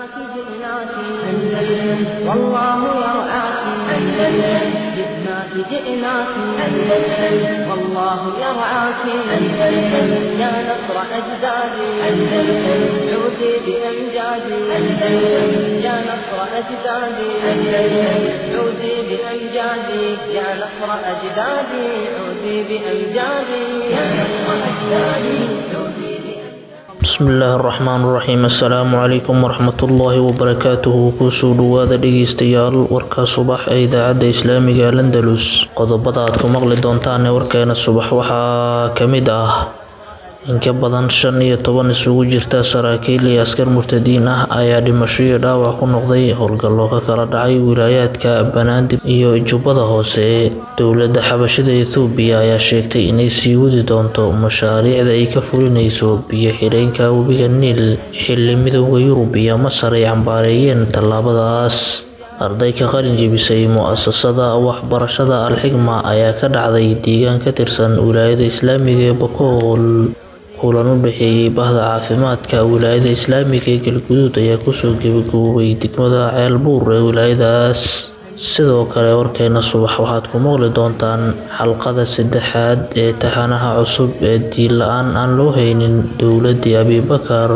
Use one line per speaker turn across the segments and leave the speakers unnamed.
جئناك أندلس والله يرعاك أندلس جئناك جئناك أندلس والله يرعاك أندلس يا نصر أجدادي أندلس عودي بأمجادي أندلس يا نصر أجدادي أندلس عودي بأمجادي يا نصر أجدادي عودي بأمجادي يا نصر أجدادي عودي.
بسم الله الرحمن الرحيم السلام عليكم ورحمة الله وبركاته كسو دوادا dhegeystayaal warka subax ee idaacada islaamiga Landalus qodobada aad ku maqli doontaan warkeena subax waxa kamid ah in ka badan 15 isugu jirta saraakiil iyo askar murtadiin ah ayaa dhimasho iyo dhaawac ku noqday howlgallo ka kala dhacay wilaayadka Banaadir iyo Jubbada Hoose. Dowladda Xabashida Itoobiya ayaa sheegtay inay sii wadi doonto mashaariicda ay ka fulinayso biyo xireenka webiga Niil xilli midowga Yurub iyo Masar ay cambaareeyeen tallaabadaas. Arday ka qalin jebisay mu'asasada waxbarashada Al-Xigma ayaa ka dhacday deegaan ka tirsan wilaayada Islaamiga ee Boqol. kulan u dhaxeeyay bahda caafimaadka wilaayada Islaamiga ee Galguduud ayaa ku soo gabagaboobay degmada Ceelbuur ee wilaayadaas. sidoo kale warkeena subax waxaad ku maqli doontaan xalqada saddexaad ee taxanaha cusub ee diin la'aan aan loo haynin dowladda Abiy Bakar.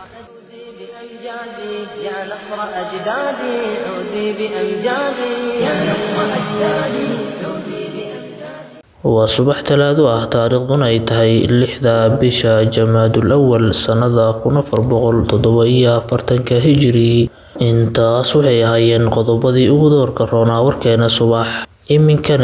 يا نصر أجدادي عودي بأمجادي يا نصر أجدادي عودي بأمجادي.
waa subax talaado ah taariikhduna ay tahay 6 bisha Jamaadul Awwal sanada 1447 Hijri. intaas waxay ahaayeen qodobadii ugu doorka roonaa warkeena subax. iminkana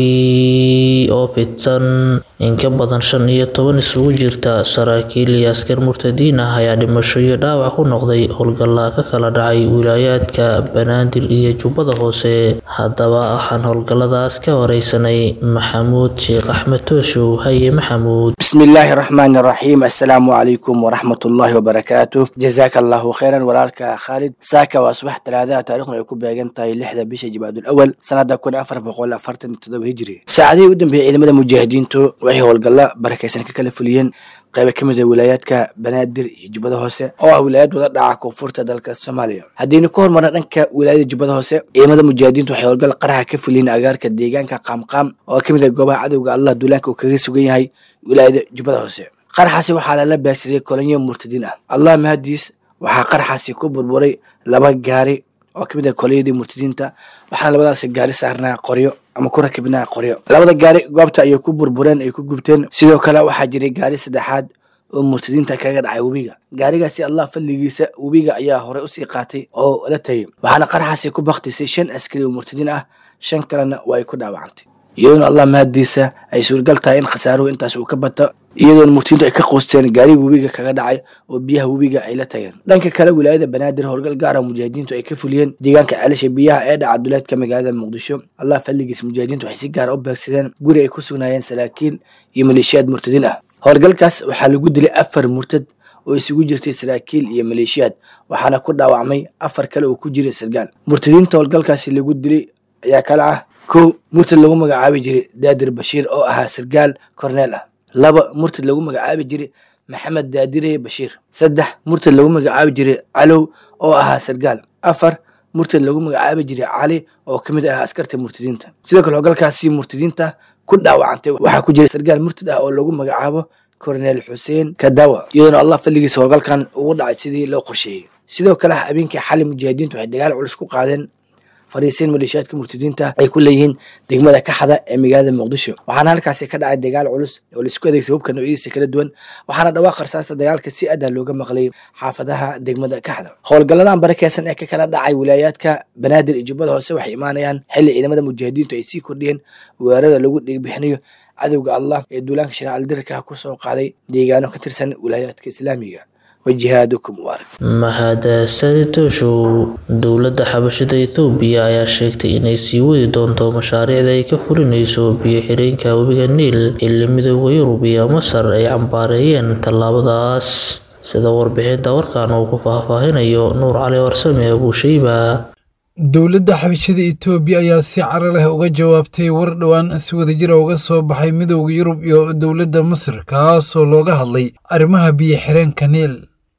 isagii oo fidsan in ka badan 15 isugu jirta saraakiil iyo askar murtadiin ah ayaa dhimasho iyo dhaawac ku noqday howlgalla ka kala dhacay wilaayadka Banaadir iyo Jubbada Hoose. haddaba waxaan howlgalladaas ka wareysanay Maxamuud Sheekh Axmed Tooshow. haye Maxamuud.
بسم الله الرحمن الرحيم السلام عليكم ورحمة الله وبركاته جزاك الله خيرا ولالك خالد ساكا وأصبح ثلاثة تاريخنا يكون بيجنتاي لحظة بيش جماد الأول سنة كون أفر بقول أفرتن تدو هجري ساعدي ودن بعلم المجاهدين تو وهي والقلا بركة سنة كالفوليين qayb ka mid ah wilaayadka Banaadir iyo Jubbada Hoose oo wilaayad wada dhaca koonfurta dalka Soomaaliya. haddii ku hormarna dhanka wilaayada Jubbada Hoose ciidamada mujaahidiintu waxay howlgal qaraha ka fuliyeen agaarka deegaanka Qaamqaam oo ka mid ah goobaha cadawga Allah duulaanka uu kaga sugan yahay wilaayada Jubbada Hoose. qaraxaasi waxaa la beegsaday kolonyo murtadiin ah. Allah mahadiis waxaa qaraxaasi ku burburay laba gaari oo ka mid ah kolonyadii murtadiinta waxaana labadaas gaari saarnaa qoryo ama ku rakibnaa qoryo. labada gaari goobta ay ku burbureen ay ku gubteen. sidoo kale waxaa jiray gaari saddexaad oo murtadiinta kaga dhacay webiga. gaarigaasi Allah fadligiisa webiga ayaa hore u sii qaatay oo la tagay waxaana qaraxaasi ku baqtisay 5 askari oo murtadiin ah 5 kalena way ku dhaawacantay. iyadoo Allah mahadiisa ay suurgal tahay in khasaaruhu intaas uu ka bato iyadoo murtadiintu ay ka qoosteen gaariga webiga kaga dhacay oo biyaha webiga ay la tageen. dhanka kale wilaayada Banaadir howlgal gaar ah mujaahidiintu ay ka fuliyeen deegaanka Ceelasha biyaha ee dhaca duleedka magaalada Muqdisho. Allah fadligiisa mujaahidiintu waxay si gaar ah u beegsadeen guri ay ku sugnaayeen saraakiil iyo maleeshiyaad murtadiin ah. howlgalkaas waxaa lagu dilay 4 murtad oo isugu jirtay saraakiil iyo maleeshiyaad waxaana ku dhaawacmay 4 kale oo ku jiray sargaal. murtadiinta howlgalkaasi lagu dilay ayaa kala ah: 1 murtad lagu magacaabi jiray Daadir Bashiir oo ahaa sargaal korneel ah. 2 murtad lagu magacaabi jiray Maxamed Daadire Bashiir. 3 murtad lagu magacaabi jiray Calow oo ahaa sargaal. 4 murtad lagu magacaabi jiray Cali oo kamid ah askarta murtadiinta. sidoo kale howlgalkaasi murtadiinta ku dhaawacantay waxaa ku jiray sargaal murtad ah oo lagu magacaabo Korneel Xuseen Kadawa iyadoo Allah fadligiisa howlgalkan ugu dhacay sidii loo qorsheeyay. sidoo kale habeenkii xalay mujaahidiintu waxay dagaal culus ku qaadeen fariisiin maleeshiyaadka murtadiinta ay ku leeyihiin degmada Kaxda ee magaalada Muqdisho. waxaana halkaas ka dhacay dagaal culus oo la isku adeegsaday hubka noocyadiisa kala duwan waxaana dhawaaq qarsaasta dagaalka si aad ah looga maqlay xaafadaha degmada Kaxda. howlgalladan barakeysan ee ka kala dhacay wilaayadka Banaadir iyo Jubbada Hoose waxay imaanayaan xilli ciidamada mujaahidiintu ay sii kordhiyeen weerarada lagu dhigbixinayo cadawga Allah ee duulaanka shariicada dirka ku soo qaaday deegaano ka tirsan wilaayadka Islaamiga. وجهادكم مبارك.
mahadsanid Tooshow. dowladda Xabashida Itoobiya ayaa sheegtay inay sii wadi doonto mashaariicda ay ka fulinayso biyo xireenka webiga Niil xilli midowga Yurub iyo Masar ay cambaareeyeen tallaabadaas. sida warbixinta warkan uu ku faahfaahinayo Nuur Cali Warsame Abu Shayba.
dowladda Xabashida Itoobiya ayaa si carar leh uga jawaabtay war dhawaan si wadajir ah uga soo baxay midowga Yurub iyo dowladda Masar kaas oo looga hadlay arrimaha biyo xireenka Niil.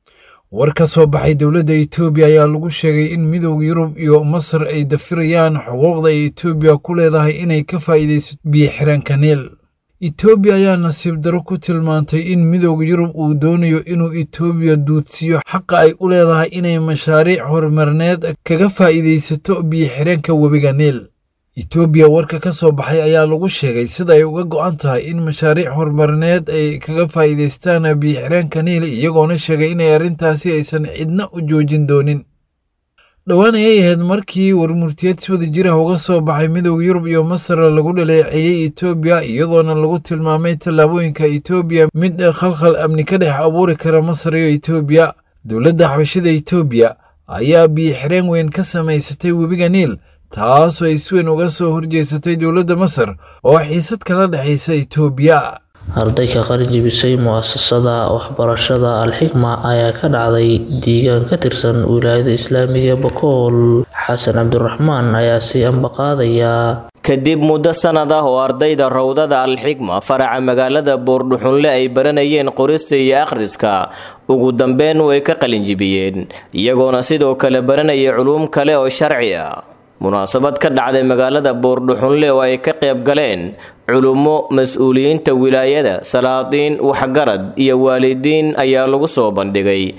war ka soo baxay dowladda Itoobiya ayaa lagu sheegay in midowga Yurub iyo Masar ay dafirayaan xuquuqda ay Itoobiya ku leedahay inay ka faa'iideysato biyo-xireenka Niil. Itoobiya ayaa nasiib daro ku tilmaantay in midowga Yurub uu doonayo inuu Itoobiya duudsiyo xaqa ay u leedahay inay mashaariic horumarineed kaga faa'iideysato biyo-xireenka webiga Niil. Itoobiya warka ka soo baxay ayaa lagu sheegay sida ay uga go'an tahay in mashaariic horumarineed ay kaga faa'iideystaan biyo-xireenka Niil iyagoona sheegay in arrintaasi aysan cidna u joojin doonin. dhowaan ayay ahayd markii warmurtiyeed si wadajir ah uga soo baxay midowga Yurub iyo Masar lagu dhaleeceeyay Itoobiya iyadoona lagu tilmaamay tallaabooyinka Itoobiya mid khalkhal amni ka dhex abuuri kara Masar iyo Itoobiya. Dowladda xabashida Itoobiya ayaa biyo-xireen weyn ka samaysatay webiga Niil taasoo ay si weyn uga soo horjeesatay dowladda Masar oo xiisad kala dhexaysa Itoobiya.
arday ka qalin jebisay mu'asasada waxbarashada Al-Xikma ayaa ka dhacday deegaan ka tirsan wilaayada Islaamiga Bakool. Xasan Cabdiraxmaan ayaa si ambaqaadaya
kadib muddo sanad ah oo ardayda rawdada Al-Xikma faraca magaalada Boordhuxunle ay baranayeen qorista iyo akhriska ugu dambeyn way ka qalin jebiyeen iyagoona sidoo kale baranayay culuum kale oo sharci ah. munaasabad ka dhacday magaalada Boordhuxunle oo ay ka qayb galeen culumo mas'uuliyiinta wilaayada salaadiin waxgarad iyo waalidiin ayaa lagu soo bandhigay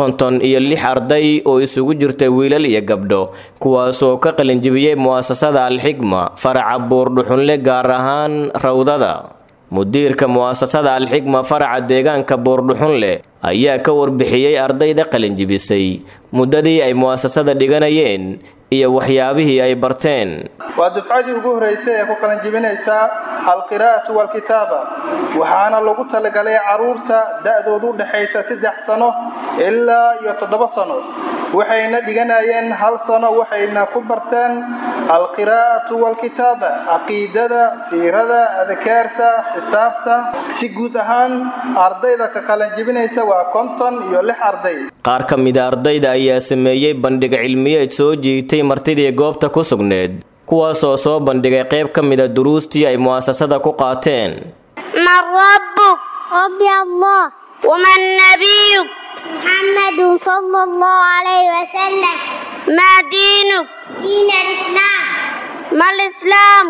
56 arday oo isugu jirtay wiilal iyo gabdho kuwaas oo ka qalin jebiyay mu'asasada Al-Xikma faraca Boordhuxunle gaar ahaan rawdada. mudiirka mu'asasada Al-Xikma faraca deegaanka Boordhuxunle ayaa ka warbixiyay ardayda qalin jebisay muddadii ay mu'asasada dhiganayeen iyo waxyaabihii ay barteen.
waa dufcadii ugu horeysay ee ku qalin jebinaysa al-qiraa'atu wal kitaaba waxaana lagu talagalay caruurta da'doodu u dhaxaysa 3 sano ilaa iyo 7 sano waxayna dhiganayeen 1 sano waxayna ku barteen al-qiraa'atu wal kitaaba aqeedada siirada adkaarta xisaabta si guud ahaan ardayda ka qalin jebinaysa waa 56 arday.
qaar ka mid ah ardayda ayaa sameeyay bandhig cilmiyeed soo jiitay martidii goobta ku sugneed kuwaas oo soo bandhigay qayb ka mid ah duruustii ay mu'asasada ku qaateen.
man rabbuk rabbi allah wa man nabiyuk muhammadun sallallahu alayhi wa sallam ma dinuk din al-islam ma al-islam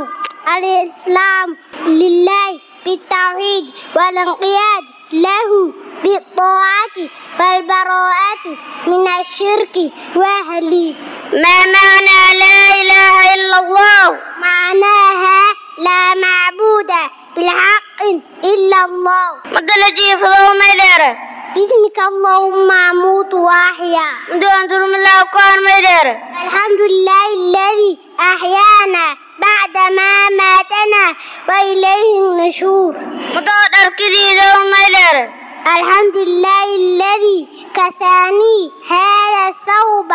al-islam lillahi بالتوحيد والانقياد له بالطاعة والبراءة من الشرك وأهله. ما معنى لا إله إلا الله؟ معناها لا معبود بالحق إلا الله. مثل جيف اللهم إليه باسمك اللهم أموت وأحيا دون ترم الله قال ميدر. الحمد لله الذي أحيانا بعد ما ماتنا وإليه النشور. متقدر كذي اللهم إليه. الحمد لله الذي كساني هذا الثوب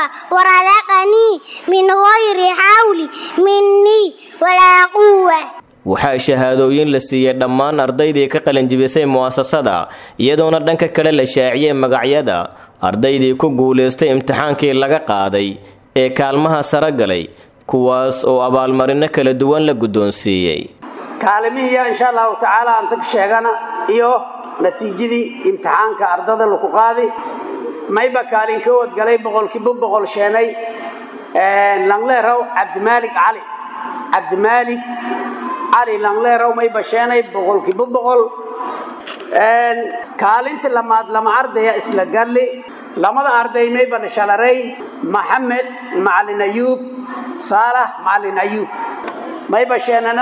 ورزقني من غير حول مني ولا قوة.
waxaa shahaadooyin la siiyay dhammaan ardaydii ka qalin jebisay mu'asasada iyadoona dhanka kale la shaaciyay magacyada ardaydii ku guuleystay imtixaankii laga qaaday ee kaalmaha sare galay kuwaas oo abaalmarino kala duwan la guddoonsiiyay.
kaalmihiya insha Allah ta'ala aan tag sheegana iyo natiijadii imtixaanka ardada lagu qaaday mayba kaalin ka wad galay 100% sheenay langleerow Abdimalik Ali langleerow mayba sheenay 100% kaalinta lama ardaya isla galli lamada arday mayba shalaray Maxamed Macalin Ayub Salah Macalin Ayub mayba sheenana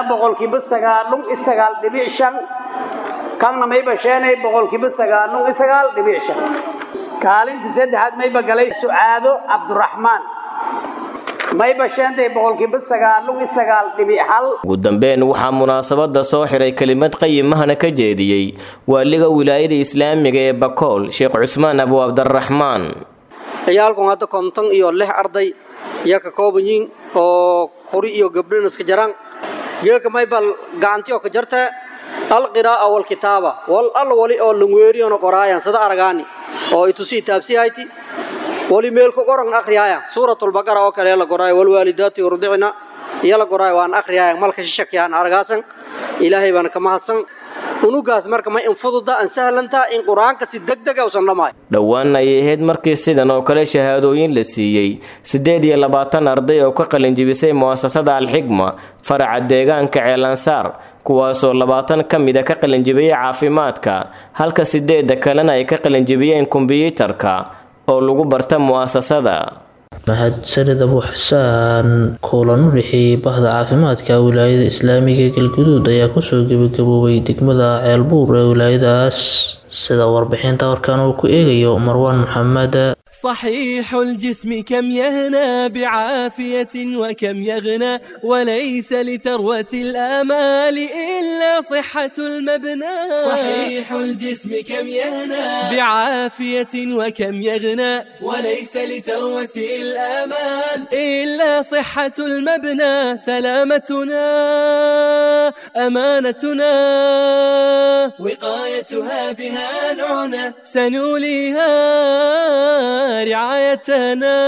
9.9.5 كان ما يبقى شيء بقول كبس سجال دبيعش كالين تزد حد ما يبقى لي سعادو عبد الرحمن ما يبقى شيء بقول كبس سجال دبيعال.
قدامبين وحى مناسبة صاحرة كلمات قيمة هناك جديدة واللي ولاية الإسلام جاي بقول شيخ عثمان أبو عبد الرحمن.
عيالكم هذا كنتم يولح أرضي يا كوبنين أو كوري يو قبلنا سكجران يا كما يبقى قانتي أو كجرته القراءة والكتابة والأول أو لغويري أو قرايا صدا أرغاني أو يتوسي تابسي هايتي ولي ميلكو قرن أخريايا سورة البقرة وكالي يلا قرايا والوالدات يرضعنا يلا قرايا وان أخريايا مالك الشكيان أرغاسن إلهي بانك محسن unugaas marka ma in fududa an sahlanta in quraanka si degdeg ah u sanamay
dhawaan ay ahayd markii sidan oo kale shahaadooyin la siiyay 28 arday oo ka qalin jibisay muassasada Al-Hikma faraca deegaanka Ceelansaar kuwaasoo 20 ka mid ah ka qalin jibiyay caafimaadka halka 8 kalena ay ka qalin jibiyeen kombiyuutarka oo lagu barta muassasada
mahadsanid Abu Xasaan kulan u dhexeeyay bahda caafimaadka wilaayada Islaamiga Galgaduud ayaa ku soo gabagaboobay degmada Ceelbuur ee wilaayadaas sida warbixinta warkan uu ku eegayo Marwan Maxamed
صحيح الجسم كم يهنى بعافية وكم يغنى وليس لثروة الآمال إلا صحة المبنى صحيح الجسم كم يهنى بعافية وكم يغنى وليس لثروة الآمال إلا صحة المبنى سلامتنا أمانتنا وقايتها بها نعنى سنوليها رعايتنا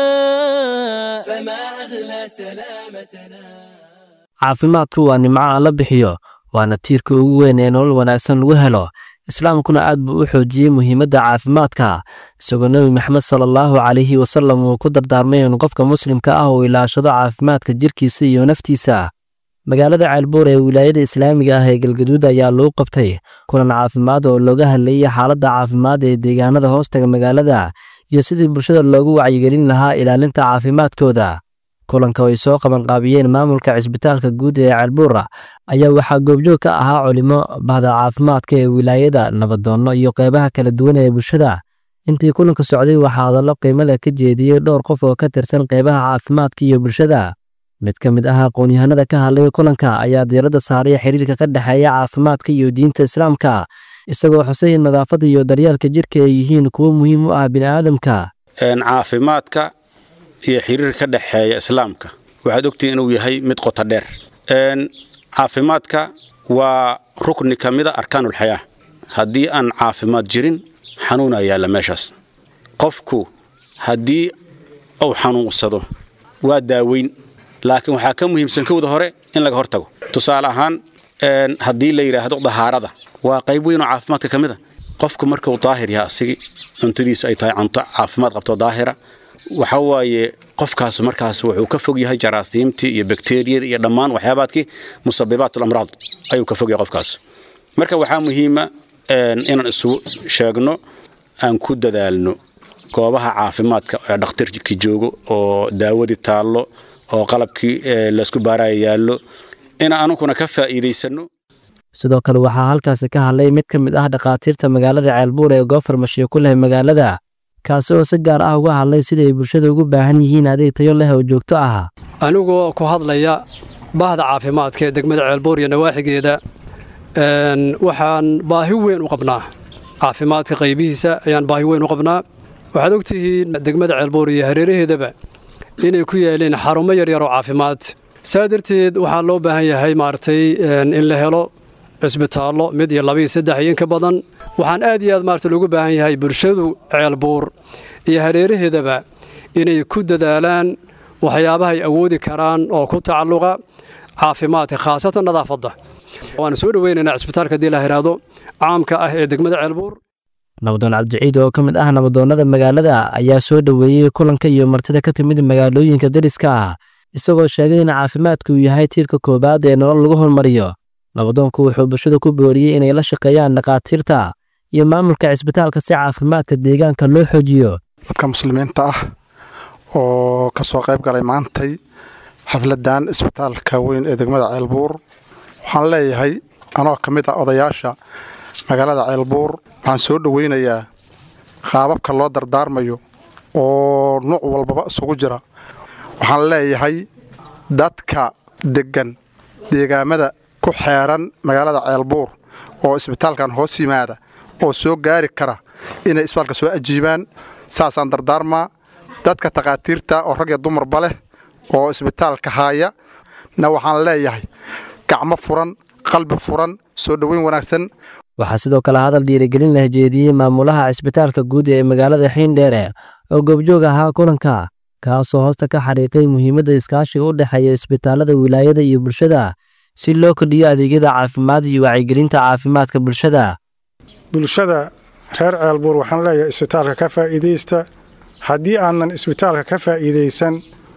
فما أغلى سلامتنا
caafimaadku waa nimco aan la bixiyo waana tiirka ugu weyn ee nolol wanaagsan lagu helo islaamkuna aad buu u xoojiyey muhiimadda caafimaadka isagoo nebi maxamed sallallahu calayhi wasallam uu ku dardaarmay in qofka muslimka ah uu ilaashado caafimaadka jirkiisa iyo naftiisa magaalada Ceelbuur ee wilaayada Islaamiga ah ee Galgaduud ayaa loo qabtay kulan caafimaad oo looga hadlayay xaaladda caafimaad ee deegaanada hoostaga magaalada iyo sidii bulshada loogu wacyigelin lahaa ilaalinta caafimaadkooda kulanka ay soo qaban qaabiyeen maamulka cisbitaalka guud ee Ceelbuur ayaa waxaa goobjoog ka ahaa culimo bahda caafimaadka ee wilaayada nabadoono iyo qaybaha kala duwan ee bulshada intii kulanka socday waxaa hadallo qiimo leh ka jeediyay dhowr qof oo ka tirsan qaybaha caafimaadka iyo bulshada mid ka mid ah aqoon-yahanada ka hadlay kulanka ayaa diiradda saaray xiriirka ka dhaxeeya caafimaadka iyo diinta islaamka isagoo xusay in nadaafadda iyo daryeelka jirka ay yihiin kuwo muhiim u ah bini'aadamka
caafimaadka iyo xiriirka ka dhaxeeya islaamka waxaad ogtihiin inuu yahay mid qoto dheer caafimaadka waa rukni ka mid ah arkaanul xayaa haddii aan caafimaad jirin xanuun ayaa la meeshaas qofku haddii uu xanuunsado waa daaweyn laakiin waxaa ka muhiimsan kowda hore in laga hortago tusaale ahaan haddii la yiraahdo dahaarada waa qayb weyn oo caafimaadka ka mid ah qofku markuu daahir yahay asigi cuntadiisu ay tahay cunto caafimaad qabto daahira waxa waaye qofkaas markaas wuxuu ka fog yahay jaraasiimtii iyo bakteeriyada iyo dhammaan waxyaabaadkii musabibaatul amraad ayuu ka fog yahay qofkaas marka waxaa muhiima inaan isu sheegno aan ku dadaalno goobaha caafimaadka ee dhakhtarkii joogo oo daawadii taallo oo qalabkii la isku baaraya yaallo in aanukuna ka faa'iideysano
sidoo kale waxaa halkaas ka hadlay mid ka mid ah dhaqaatiirta magaalada Ceelbuur ee goofar mashiyo ku leh magaalada kaas oo si gaar ah uga hadlay sida ay bulshada ugu baahan yihiin adeeg tayo leh oo joogto ah
anigoo ku hadlaya bahda caafimaadka ee degmada Ceelbuur iyo nawaaxigeeda waxaan baahi weyn u qabnaa caafimaadka qaybihiisa ayaan baahi weyn u qabnaa waxaad ogtihiin degmada Ceelbuur iyo hareeraheedaba inay ku yaaleen xarumo yaryar oo caafimaad saadarteed waxaa loo baahan yahay maartay in la helo cisbitaallo mid iyo 2 iyo 3 iyo in ka badan waxaan aad iyo aad maartay loogu baahan yahay bulshadu Ceelbuur iyo hareeraheedaba inay ku dadaalaan waxyaabaha ay awoodi karaan oo ku tacalluqa caafimaadka khaasatan nadaafadda waan soo dhaweynaynaa cisbitaalka hadii la yiraahdo caamka ah ee degmada Ceelbuur
nabadoon Cabdiciid oo ka mid ah nabadoonnada magaalada ayaa soo dhaweeyay kulanka iyo martida ka timid magaalooyinka dariska ah isagoo sheegay in caafimaadku yahay tiirka koobaad ee nolol lagu hormariyo nabadoonku wuxuu bulshada ku booriyay inay la shaqeeyaan dhaqaatiirta iyo maamulka cisbitaalka si caafimaadka deegaanka loo xoojiyo
dadka muslimiinta ah oo ka soo qayb galay maantay xafladan cisbitaalka weyn ee degmada Ceelbuur waxaan leeyahay anoo ka mid ah odayaasha magaalada Ceelbuur waxaan soo dhaweynayaa qaababka loo dardaarmayo oo nooc walba isugu jira waxaan leeyahay dadka degan deegaamada ku xeeran magaalada Ceelbuur oo isbitaalkan hoos yimaada oo soo gaari kara inay isbitaalka soo ajiibaan saasaan dardaarmaa dadka taqaatiirta oo rag iyo dumarba leh oo isbitaalka haya na waxaan leeyahay gacmo furan qalbi furan soo dhaweyn wanaagsan
waxaa sidoo kale hadal dhiirigelin la jeediyay maamulaha cisbitaalka guud ee magaalada Xiindheere oo goobjoog ahaa kulanka kaasoo hoosta ka xariiqay muhiimadda iskaashiga u dhaxeeya isbitaalada wilaayada iyo bulshada si loo kordhiyo adeegyada caafimaad iyo wacyigelinta caafimaadka bulshada.
bulshada reer ceelbuur waxaan leeyahay isbitaalka ka faa'iideysta haddii aanan isbitaalka ka faa'iideysan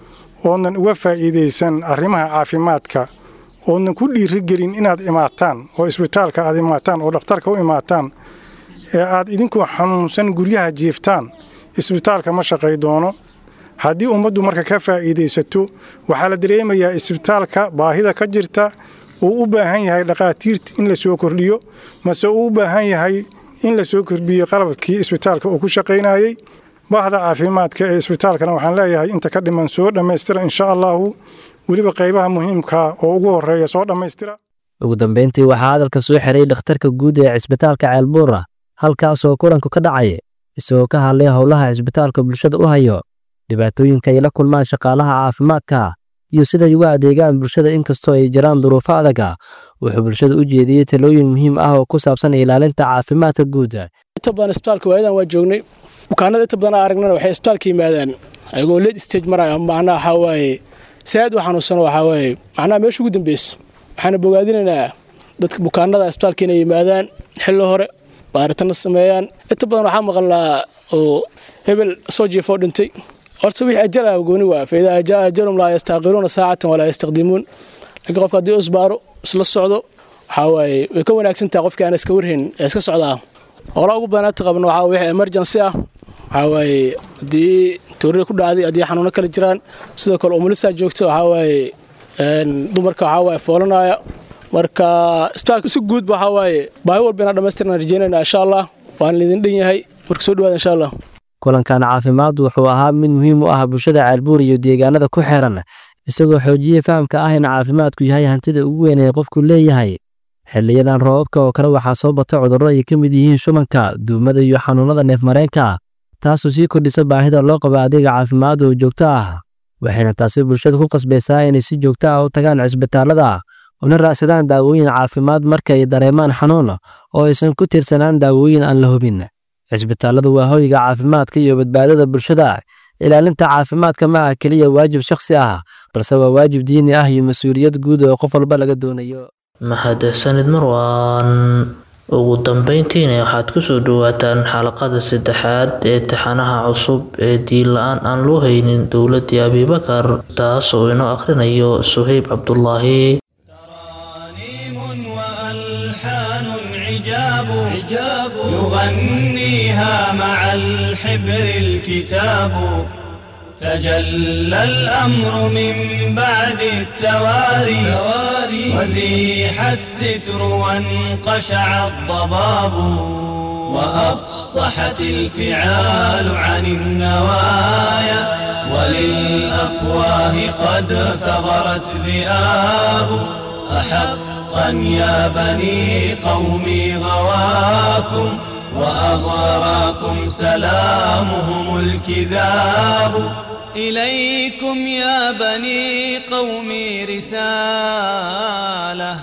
oonan uga faa'iideysan arrimaha caafimaadka oonan ku dhiirigelin inaad imaataan oo isbitaalka aad imaataan oo dhakhtarka u imaataan ee aad idinkoo xanuunsan guryaha jiiftaan isbitaalka ma shaqay doono. haddii ummaddu marka ka faa'iideysato waxaa la dareemayaa isbitaalka baahida ka jirta uu u baahan yahay dhaqaatiirta in la soo kordhiyo mase uu u baahan yahay in la soo kordhiyo qalabkii isbitaalka uu ku shaqaynayay. baahda caafimaadka ee isbitaalkana waxaan leeyahay inta ka dhiman soo dhammaystira insha allahu weliba qaybaha muhiimka oo ugu horeeya soo dhammaystira.
ugu dambeyntii waxaa hadalka soo xiray dhakhtarka guud ee cisbitaalka ceelbuur halkaasoo kulanku ka dhacay isagoo ka hadlay howlaha cisbitaalka bulshada u hayo dhibaatooyinka ay la kulmaan shaqaalaha caafimaadka iyo sida ay uga adeegaan bulshada inkastoo ay jiraan duruufo adag. wuxuu bulshada u jeediyey talooyin muhiim ah oo ku saabsan ilaalinta caafimaadka guud.
inta badan isbitaalka waayadan waa joognay bukaanada inta badan aragnana waxay isbitaalka yimaadaan ayagoo late stage maraya macnaha waxa waaye saad waxaan u sano waxa waaye macnaha meesha ugu dambeys waxaan bogaadinaynaa dadka bukaanada isbitaalka inay yimaadaan xilli hore baaritaan sameeyaan. inta badan waxaan maqalnaa oo hebel soo jiifo dhintay horta wixii ajal ah gooni waa fayda ajalum la yastaqiruuna saacatan wala yastaqdimuun. laakiin qofka haddii usbaaro isla socdo waxa waaye way ka wanaagsan tahay qofka aan iska warhayn ee iska socdaa. howlaha ugu badan ee qabno waxa wixii emergency ah waxa waaye haddii toorre ku dhacday haddii xanuuno kala jiraan sidoo kale umulisa joogto waxa waaye dumarka waxa waaye foolanaya marka isbitaalka si guud waxa waaye baahi walba inaan dhammaystirnaan rajeynayna insha Allah waan idin dhan yahay marka soo dhawaada insha Allah.
kulankan caafimaad wuxuu ahaa mid muhiim u ah bulshada ceelbuur iyo deegaanada ku xeeran isagoo xoojiyay fahamka ah in caafimaadku yahay hantida ugu weyn ee qofku leeyahay. xilliyadan roobabka oo kale waxaa soo bata cudurro ay ka mid yihiin shubanka, duumada iyo xanuunada neefmareenka taasoo sii kordhisa baahida loo qabo adeeg caafimaad oo joogto ah. waxayna taasi bulshada ku qasbaysaa inay si joogto ah u tagaan cisbitaalada una raadsadaan daawooyin caafimaad marka ay dareemaan xanuun oo aysan ku tirsanaan daawooyin aan la hubin. cisbitaaladu waa hoyga caafimaadka iyo badbaadada bulshada. ilaalinta caafimaadka ma aha keliya waajib shakhsi ah balse waa waajib diini ah iyo mas'uuliyad guud oo qof walba laga doonayo.
mahadsanid Marwan. ugu dambeyntiina waxaad ku soo dhawaataan xalaqada saddexaad ee taxanaha cusub ee diin la'aan aan loo haynin dowladii Abubakar taas oo inoo akhrinayo Suhayb Cabdullaahi.
يغنيها مع الحبر الكتاب تجلى الأمر من بعد التواري وزيح الستر وانقشع الضباب وأفصحت الفعال عن النوايا وللأفواه قد ثغرت ذئاب أحقا يا بني قومي غواكم وأغراكم سلامهم الكذاب إليكم يا بني قومي رسالة.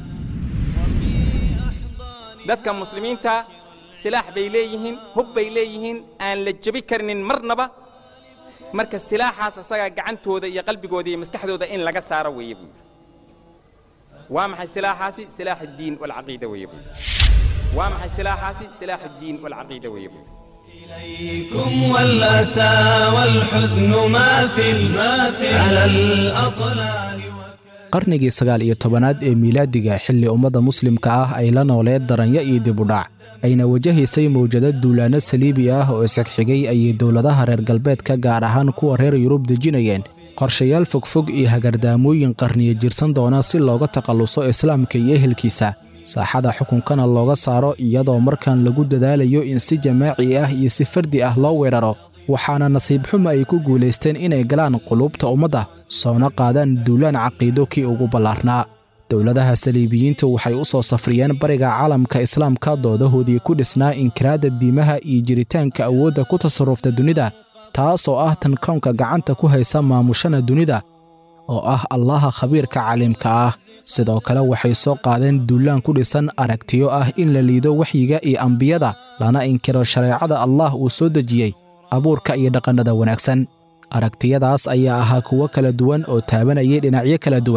dadka muslimiinta silaax bay leeyihiin hub bay leeyihiin aan la jabi karnin marnaba marka silaaxaas asaga gacantooda iyo qalbigooda iyo maskaxdooda in laga saaro weeye buu waa maxay silaaxaasi silaax diin wal aqeeda weeye buu waa maxay silaaxaasi silaax diin wal aqeeda weeye buu
إليكم والأسى والحزن ماثل على الأطلال.
qarnigii 19aad ee miilaadiga xilli ummadda muslimka ah ay la nooleed daranya iyo dib u dhac ayna wajahaysay mawjado duulaano saliibi ah oo isxigxigay ay dowladaha reer galbeedka gaar ahaan kuwa reer Yurub dejinayeen qorshayaal fogfog iyo hagardaamooyin qarniyo jirsan doona si looga taqalluso islaamka iyo ehelkiisa saaxada xukunkana looga saaro iyadoo markaan lagu dadaalayo in si jamaaci ah iyo si fardi ah loo weeraro waxaana nasiib xumo ay ku guuleysteen inay galaan qulubta ummadda soona qaadaan duulaan caqiido kii ugu ballaarnaa. dowladaha saliibiyiinta waxay u soo safriyeen bariga caalamka islaamka doodahoodii ku dhisnaa inkiraadda diimaha iyo jiritaanka awoodda ku tasarrufta dunida taasoo ah tan kownka gacanta ku haysa maamushana dunida oo ah allaha khabiirka caalimka ah. sidoo kale waxay soo qaadeen duulaan ku dhisan aragtiyo ah in la liido waxyiga iyo ambiyada lana inkiro shareecada allah uu soo dejiyey abuurka iyo dhaqannada wanaagsan. aragtiyadaas ayaa ahaa kuwo kala duwan oo taabanayay dhinacyo kala duwan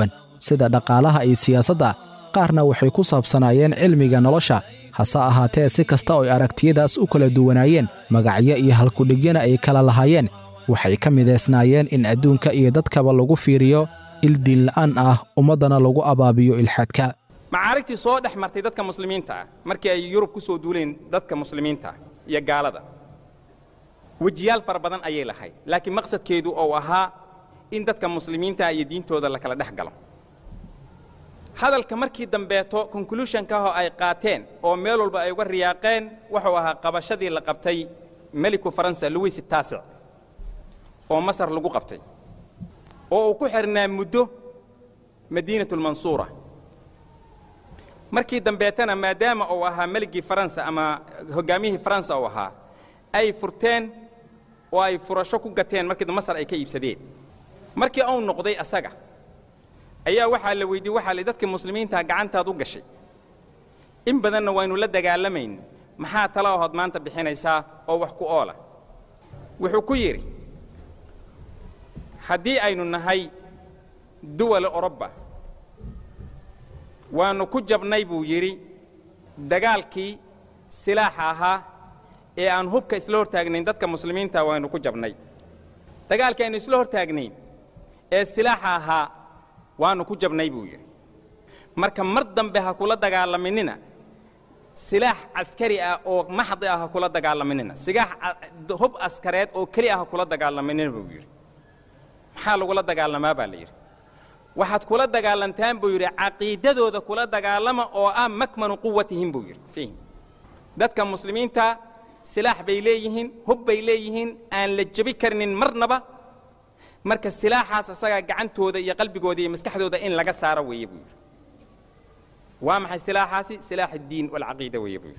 sida dhaqaalaha iyo siyaasadda qaarna waxay ku saabsanaayeen cilmiga nolosha hase ahaatee si kasta oo ay aragtiyadaas u kala duwanaayeen magacyo iyo halkudhigyana ay kala lahaayeen waxay ka midaysnaayeen in adduunka iyo dadkaba lagu fiiriyo il diinla'aan ah ummaddana lagu abaabiyo ilxaadka
macaarigtii soo dhex martay dadka muslimiinta ah markii ay yurub ku soo duuleen dadka muslimiinta ah iyo gaalada wejiyaal fara badan ayay lahayd laakiin maqsadkeedu oo ahaa in dadka muslimiinta iyo diintooda la kala dhex galo hadalka markii dambeeto conclusionka oo ay qaateen oo meel walba ay uga riyaaqeen wuxuu ahaa qabashadii la qabtay meliku faransa Louis التاسع oo Masar lagu qabtay oo uu ku xirnaa muddo Madiinatul Mansuura markii dambeetana maadaama uu ahaa meligii Faransa ama hogaamiyihii Faransa uu ahaa ay furteen oo ay furasho ku gateen markii Masar ay ka iibsadeen markii uu noqday asaga ayaa waxa la weydiiyay waxa la dadka muslimiinta gacantaad u gashay in badanna waynu la dagaalamayn maxaa tala oo had maanta bixinaysaa oo wax ku oola wuxuu ku yiri haddii aynu nahay duwal Awroba waanu ku jabnay buu yiri dagaalkii silaaxa ahaa ee aan hubka isla hortaagnayn dadka muslimiinta waanu ku jabnay dagaalkii aan isla hortaagnayn ee silaaxa ahaa waanu ku jabnay buu yiri marka mar dambe ha kula dagaalaminina silaax askari ah oo maxdi ah ha kula dagaalaminina silaax hub askareed oo kali ah ha kula dagaalaminina buu yiri maxaa lagu la dagaalamaa baa la yiri waxaad kula dagaalantaan buu yiri caqiidadooda kula dagaalama oo ah makmanu quwwatihim buu yiri fiin dadka muslimiinta silaax bay leeyihiin hub bay leeyihiin aan la jabi karnin marnaba marka silaaxaas asaga gacantooda iyo qalbigooda iyo maskaxdooda in laga saaro weeye buu yiri waa maxay silaaxaasi silaax diin wal caqiida weeye buu yiri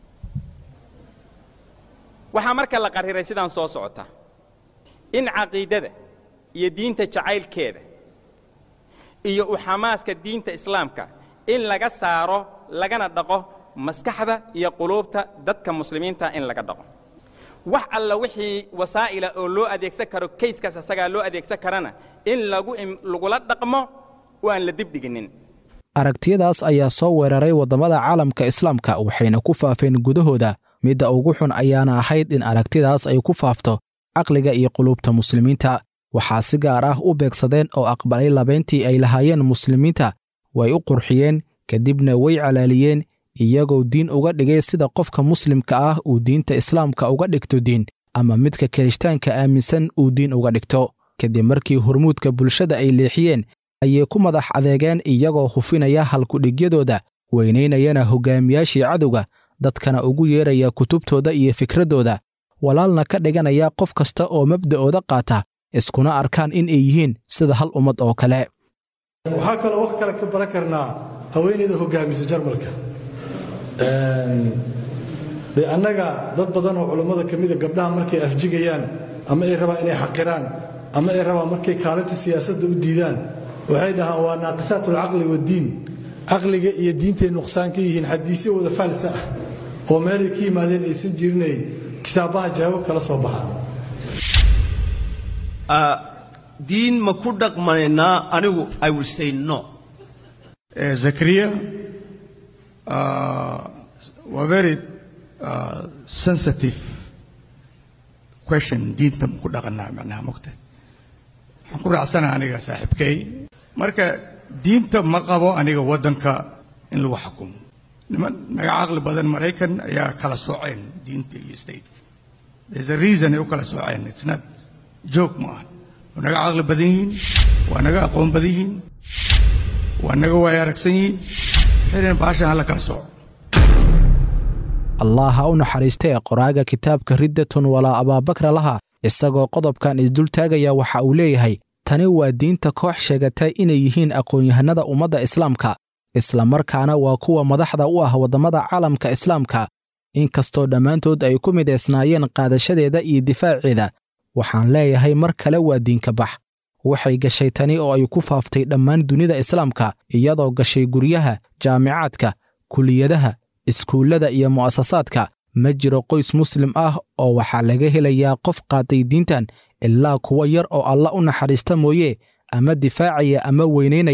waxa marka la qariray sidaan soo socota in caqiidada iyo diinta jacaylkeeda iyo u xamaaska diinta islaamka in laga saaro lagana dhaqo maskaxda iyo quluubta dadka muslimiinta in laga dhaqo wax alla wixii wasaa'ila oo loo adeegsan karo kayskaas asaga loo adeegsan karana in lagula dhaqmo oo aan la dibdhiginin
aragtiyadaas ayaa soo weeraray waddamada caalamka islaamka waxayna ku faafeen gudahooda midda ugu xun ayaana ahayd in aragtidaas ay ku faafto caqliga iyo quluubta muslimiinta waxaa si gaar ah u beegsadeen oo aqbalay labeyntii ay lahaayeen muslimiinta way u qurxiyeen kadibna way calaaliyeen iyagoo diin uga dhigay sida qofka muslimka ah uu diinta islaamka uga dhigto diin ama midka kirishtaanka aaminsan uu diin uga dhigto kadib markii hormuudka bulshada ay leexiyeen ayay ku madax adeegeen iyagoo hufinaya halkudhigyadooda weynaynayana hogaamiyaashii cadowga dadkana ugu yeeraya kutubtooda iyo fikradooda walaalna ka dhiganaya qof kasta oo mabda'ooda qaata iskuna arkaan in ay yihiin sida hal ummad oo kale
waxaa kaloo wax kale ka baran karnaa haweeneyda hogaamisa Jarmalka dee annaga dad badan oo culummada ka mida gabdhaha markay afjigayaan ama ay rabaan inay xaqiraan ama ay rabaan markay kaalinta siyaasadda u diidaan waxay dhahaan waa naaqisatul caqli wadiin caqliga iyo diintay nuqsaan ka yihiin xadiisyo wada falsa ah oo meelay ka yimaadeen aysan jirinay kitaabaha jawaab kala soo baxaan
diin ma ku dhaqmanaynaa anigu I will say no
Zakaria waa very sensitive question diinta ma ku dhaqanaa macnaha mogta waxaan ku raacsana aniga saaxiibkay marka diinta ma qabo aniga waddanka in lagu xukumo niman naga caqli badan Maraykan ayaa kala sooceen diinta iyo stateka there's a reason ay u kala sooceen it's not joke ma aha waa naga caqli badan yihiin waa naga aqoon badan yihiin waa naga waaya aragsan yihiin xilin baashan hala kala sooco
allah ha u naxariistay qoraaga kitaabka riddatun walaa abaabakra laha isagoo qodobkan isdul taagaya waxa uu leeyahay tani waa diinta koox sheegatay inay yihiin aqoon-yahanada ummadda islaamka isla markaana waa kuwa madaxda u ah waddamada caalamka islaamka inkastoo dhammaantood ay ku midaysnaayeen qaadashadeeda iyo difaaceeda waxaan leeyahay mar kale waa diinka bax waxay gashay tani oo ay ku faaftay dhammaan dunida islaamka iyadoo gashay guryaha jaamicaadka kuliyadaha iskuullada iyo mu'asasaadka ma jiro qoys muslim ah oo waxaa laga helayaa qof qaatay diintan ilaa kuwa yar oo alla u naxariista mooye ama difaacaya ama weynaynaya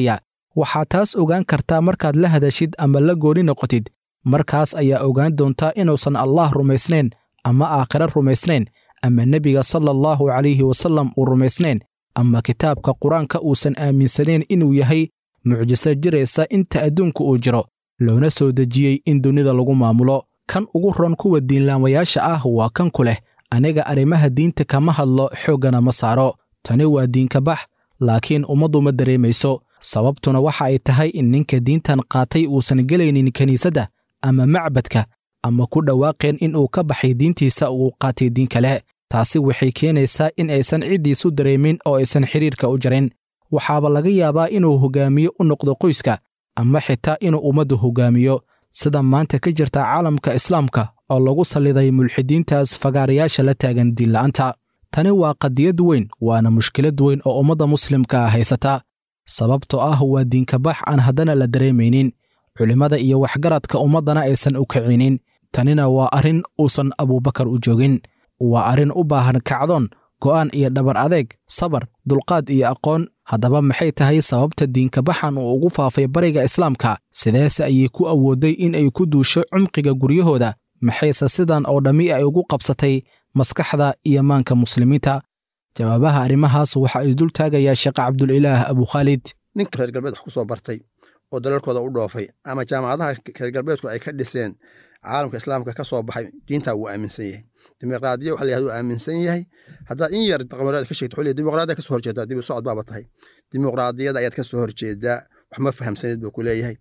waxaad taas ogaan kartaa markaad la hadashid ama la gooni noqotid markaas ayaa ogaan doontaa inuusan allaah rumaysnayn ama aakhira rumaysnayn ama nebiga sala allahu calayhi wasallam uu rumaysnayn ama kitaabka qur-aanka uusan aaminsanayn inuu yahay mucjiso jiraysa inta adduunku uu jiro loona soo dejiyey in dunida lagu maamulo kan ugu ron kuwa diinlaamayaasha ah waa kan ku leh aniga arrimaha diinta kama hadlo xooggana ma saaro tani waa diinka bax laakiin ummaddu ma dareemayso sababtuna waxa ay tahay in ninka diintan qaatay uusan gelaynin kiniisadda ama macbadka ama ku dhawaaqeen inuu ka baxay diintiisa uu qaatay diin kale taasi waxay keenaysaa in aysan ciddiisu dareemin oo aysan xidhiirka u jarin waxaaba laga yaabaa inuu hogaamiyo u noqdo qoyska ama xitaa inuu ummaddu hogaamiyo sida maanta ka jirta caalamka islaamka oo lagu salliday mulxidiintaas fagaarayaasha la taagan diinla'aanta tani waa qadiyad weyn waana mushkilad weyn oo ummadda muslimka ah haysata sababtoo ah waa diinkabax aan haddana la dareemaynin culimmada iyo waxgaradka ummaddana aysan u kicinin tanina waa arrin uusan abuubakar u joogin waa arrin u baahan kacdoon go'aan iyo dhabar adeeg sabar dulqaad iyo aqoon haddaba maxay tahay sababta diinkabaxan uu ugu faafay bariga islaamka sideese ayay ku awoodday in ay ku duusho cumqiga guryahooda maxayse sidan oo dhammi ay ugu qabsatay maskaxda iyo maanka muslimiinta jawaabaha arrimahaas waxaa isdul taagayaa sheekh cabdulilaah abukhaalid
ninka reer galbeed wax ku soo bartay oo dalalkooda u dhoofay ama jaamacadaha reer galbeedku ay ka dhiseen caalamka islaamka ka soo baxay diintaa wuu aaminsan yahay dimuqraadiya waxa la yihahdo aaminsan yahay haddaad in yar dimuqraadiya ka sheegto xulliya dimuqraadiya ka soo horjeedaa dib u socod baaba tahay dimuqraadiyada ayaad ka soo horjeedaa wax ma fahamsanid buu ku leeyahay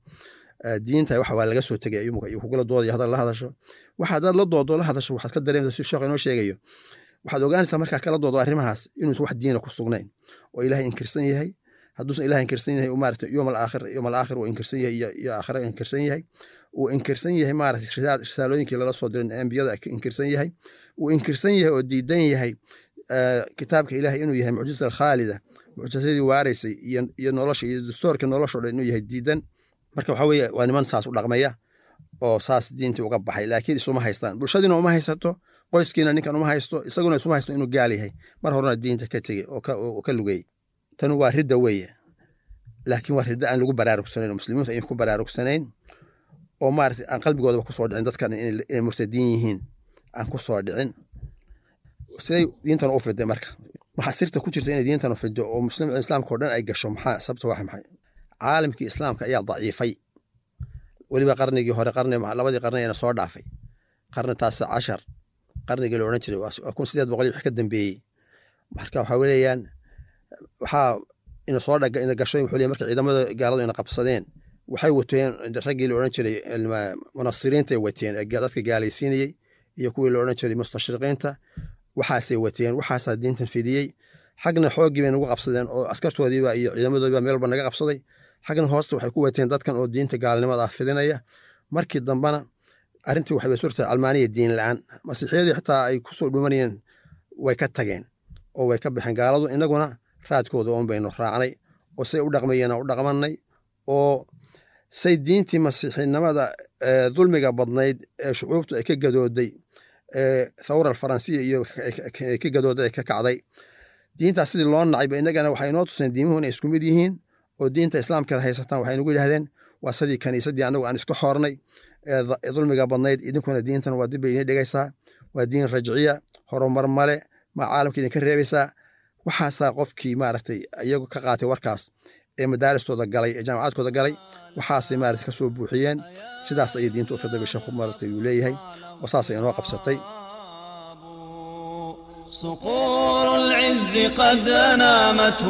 diinta waxa waa laga soo tegay ayuu kugula doodaya haddaad la hadasho waxa haddaad la doodo la hadasho waxaad ka dareemaysaa si sheekh inoo sheegayo waxaad ogaanaysaa markaa kala doodo arrimahaas inuusan wax diina ku sugnayn oo ilaahay inkirsan yahay hadduusan ilaahay inkirsan yahay maarata yowm alaakhir uu inkirsan yahay iyo aakhira inkirsan yahay uu inkirsan yahay maarata risaalooyinkii lala soo dirin ambiyada inkirsan yahay uu inkirsan yahay oo diidan yahay kitaabka ilaahay inuu yahay mucjisa alkhaalida mucjisadii waaraysay iyo nolosha iyo dastuurka nolosha dhan inuu yahay diidan marka waxa weeye waa niman saas u dhaqmaya oo saas diintii uga baxay laakiin isuma haystaan bulshadiina uma haysato qoyskiina ninkan uma haysto isaguna isuma haysto inuu gaal yahay mar horena diinta ka tegey oo ka lugay tan waa ridda weeye laakiin waa ridda aan lagu baraarugsanayn oo muslimiintu ay ku baraarugsanayn oo maaragtay aan qalbigoodaba ku soo dhicin dadkan inay murtadiin yihiin aan ku soo dhicin siday diintan u fiday marka maxaa sirta ku jirta inay diintan u fido oo islaamka oo dhan ay gasho maxaa sababta waa maxay caalamkii islaamka ayaa daciifay weliba qarnigii hore labadii qarni ayna soo dhaafay qarni taasi 10 qarnigii la odhan jiray waa 1800 wix ka dambeeyey marka waxaa weeyaan waxaa ina soo dhaga ina gasho wuxuu leeyahay marka ciidamada gaaladu ina qabsadeen waxay wateen raggii la odhan jiray munasiriinta ay wateen dadka gaalaysiinayay iyo kuwii la odhan jiray mustashriqiinta waxaasay wateen waxaasaa diintan fidiyey xagna xooggii bay nagu qabsadeen oo askartoodiiba iyo ciidamadoodiiba meel walba naga qabsaday xagna hoosta waxay ku wateen dadkan oo diinta gaalnimada ah fidinaya markii dambana arrintii waxay suurtay almaaniya diin la'aan masiixiyadii xitaa ay ku soo dhumanayeen way ka tageen oo way ka baxeen gaaladu innaguna raadkooda oon baynu raacnay oo say u dhaqmayeen u dhaqmannay oo say diintii masiixinimada dulmiga badnayd ee shucuubtu ay ka gadooday thawra alfaransiya iyo ka gadooday ay ka kacday diintaas sidii loo nacayba innagana waxay inoo tuseen diimuhu inay isku mid yihiin oo diinta islaamka haysataan waxay nagu yidhahdeen waa sidii kaniisadii annagu aan iska xoornay ee dulmiga badnayd idinkuna diintan waa dib bay idin dhigaysaa waa diin rajciya horumar male ma caalamka idinka reebaysaa waxaasaa qofkii maaragtay iyagu ka qaatay warkaas ee madaaristooda galay ee jaamacaadkooda galay waxaasay maaragtay ka soo buuxiyeen sidaas ayay diinta u fiday sheekhu maaragtay uu leeyahay oo saasay inoo qabsatay
صقور العز قد نامت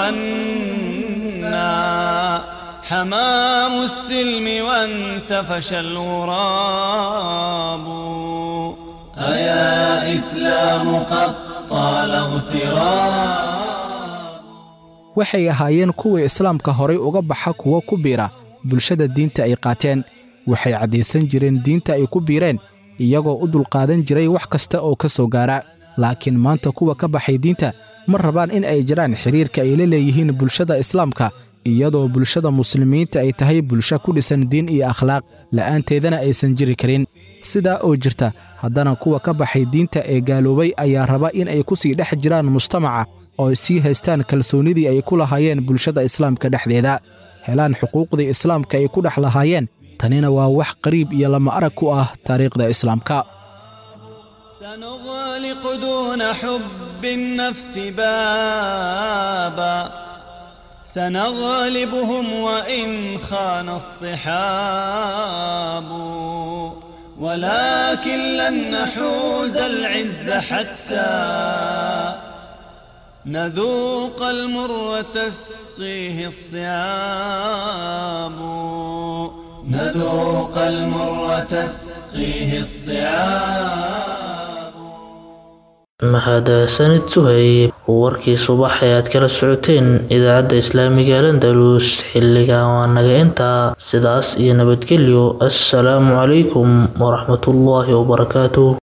وغنى حمام السلم وانتفش الغراب أيا إسلام قد طال اغتراب
waxay ahaayeen kuwii islaamka horay uga baxa kuwa ku biira bulshada diinta ay qaateen waxay caddaysan jireen diinta ay ku biireen iyagoo u dulqaadan jiray wax kasta oo ka soo gaara laakiin maanta kuwa ka baxay diinta ma rabaan in ay jiraan xiriirka ay la leeyihiin bulshada islaamka iyadoo bulshada muslimiinta ay tahay bulsho ku dhisan diin iyo akhlaaq la'aanteedana aysan jiri karin sidaa oo jirta haddana kuwa ka baxay diinta ee gaaloobay ayaa raba in ay ku sii dhex jiraan mujtamaca oo sii haystaan kalsoonidii ay ku lahaayeen bulshada islaamka dhexdeeda helaan xuquuqdii islaamka ay ku dhex lahaayeen tanina waa wax qariib iyo lama arag ku ah taariikhda islaamka.
سنغلق دون حب النفس بابا سنغلبهم وإن خان الصحاب ولكن لن نحوز العز حتى نذوق المر تسقيه الصيام نذوق المر تسقيه الصيام.
mahadsanid Suhayb warkii subax ee aad kala socoteen idaacadda Islaamiga Landalus xilligan waa naga intaa sidaas iyo nabadgelyo. Assalaamu calaykum wa rahmatullaahi wa barakaatuh.